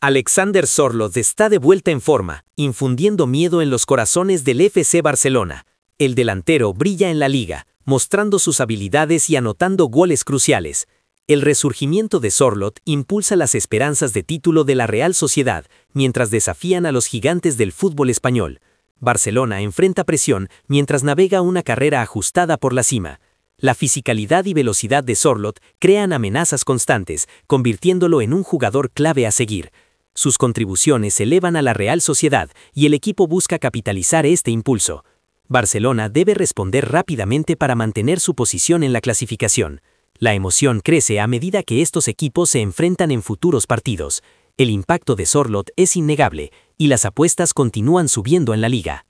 Alexander Sørloth está de vuelta en forma, infundiendo miedo en los corazones del FC Barcelona. El delantero brilla en la liga, mostrando sus habilidades y anotando goles cruciales. El resurgimiento de Sørloth impulsa las esperanzas de título de la Real Sociedad, mientras desafían a los gigantes del fútbol español. Barcelona enfrenta presión mientras navega una carrera ajustada por la cima. La fisicalidad y velocidad de Sørloth crean amenazas constantes, convirtiéndolo en un jugador clave a seguir. Sus contribuciones elevan a la Real Sociedad y el equipo busca capitalizar este impulso. Barcelona debe responder rápidamente para mantener su posición en la clasificación. La emoción crece a medida que estos equipos se enfrentan en futuros partidos. El impacto de Sørloth es innegable y las apuestas continúan subiendo en la liga.